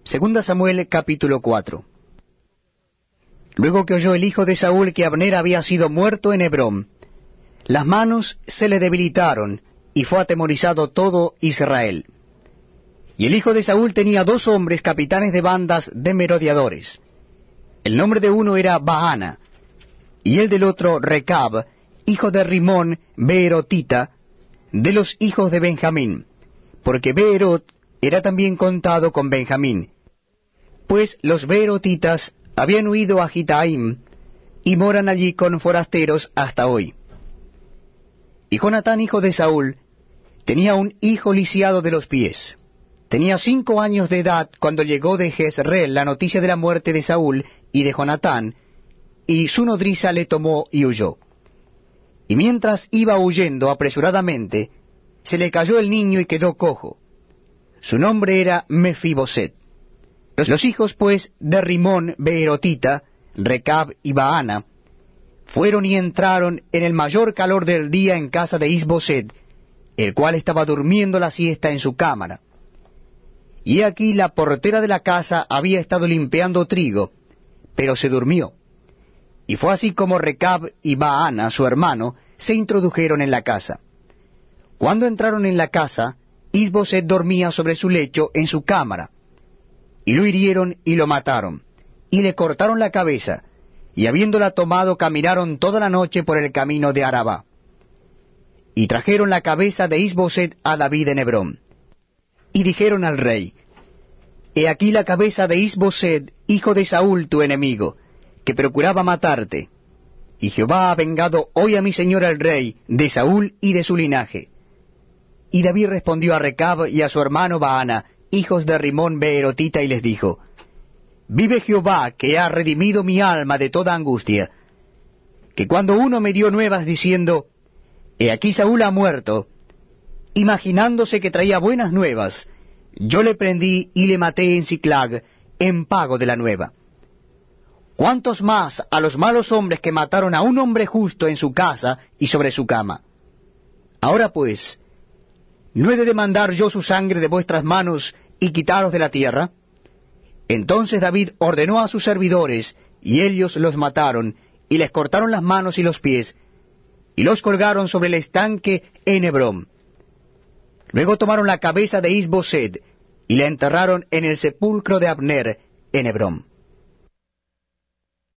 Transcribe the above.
Segunda Samuel capítulo 4. Luego que oyó el hijo de Saúl que Abner había sido muerto en Hebrón, las manos se le debilitaron, y fue atemorizado todo Israel. Y el hijo de Saúl tenía 2 hombres capitanes de bandas de merodeadores. El nombre de uno era Baana, y el del otro Recab, hijo de Rimón Beerotita, de los hijos de Benjamín, porque Beerot era también contado con Benjamín, pues los beerotitas habían huido a Gitaim, y moran allí con forasteros hasta hoy. Y Jonatán, hijo de Saúl, tenía un hijo lisiado de los pies. Tenía 5 años de edad cuando llegó de Jezreel la noticia de la muerte de Saúl y de Jonatán, y su nodriza le tomó y huyó. Y mientras iba huyendo apresuradamente, se le cayó el niño y quedó cojo. Su nombre era Mefiboset. Los hijos, pues, de Rimón Beerotita, Recab y Baana, fueron y entraron en el mayor calor del día en casa de Isboset, el cual estaba durmiendo la siesta en su cámara. Y he aquí la portera de la casa había estado limpiando trigo, pero se durmió. Y fue así como Recab y Baana, su hermano, se introdujeron en la casa. Cuando entraron en la casa, Isboset dormía sobre su lecho en su cámara. Y lo hirieron y lo mataron, y le cortaron la cabeza, y habiéndola tomado caminaron toda la noche por el camino de Arabá. Y trajeron la cabeza de Isboset a David en Hebrón. Y dijeron al rey: He aquí la cabeza de Isboset, hijo de Saúl tu enemigo, que procuraba matarte. Y Jehová ha vengado hoy a mi señor el rey, de Saúl y de su linaje. Y David respondió a Recab y a su hermano Baana, hijos de Rimón Beerotita, y les dijo: Vive Jehová, que ha redimido mi alma de toda angustia, que cuando uno me dio nuevas diciendo: He aquí Saúl ha muerto, imaginándose que traía buenas nuevas, yo le prendí y le maté en Siclag, en pago de la nueva. ¿Cuántos más a los malos hombres que mataron a un hombre justo en su casa y sobre su cama? Ahora pues, ¿no he de demandar yo su sangre de vuestras manos y quitaros de la tierra? Entonces David ordenó a sus servidores, y ellos los mataron, y les cortaron las manos y los pies, y los colgaron sobre el estanque en Hebrón. Luego tomaron la cabeza de Isboset, y la enterraron en el sepulcro de Abner en Hebrón.